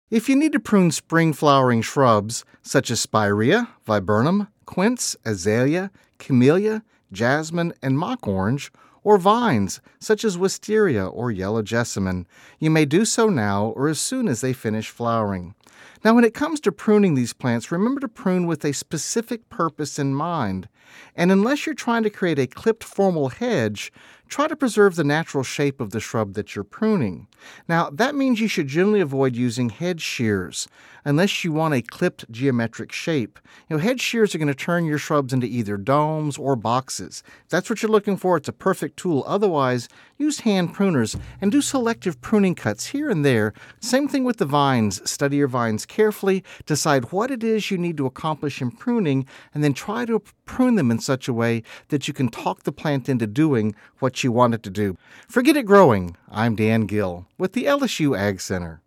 If you need to prune spring flowering shrubs such as spirea, viburnum, quince, azalea, camellia, jasmine, and mock orange, or vines such as wisteria or yellow jessamine, you may do so now or as soon as they finish flowering. Now, when it comes to pruning these plants, remember to prune with a specific purpose in mind. And unless you're trying to create a clipped formal hedge, try to preserve the natural shape of the shrub that you're pruning. Now, that means you should generally avoid using hedge shears unless you want a clipped geometric shape. Hedge shears are going to turn your shrubs into either domes or boxes. If that's what you're looking for, it's a perfect tool. Otherwise, use hand pruners and do selective pruning cuts here and there. Same thing with the vines. Study your vines carefully, decide what it is you need to accomplish in pruning, and then try to prune them in such a way that you can talk the plant into doing what you want it to do. Forget it growing. I'm Dan Gill with the LSU Ag Center.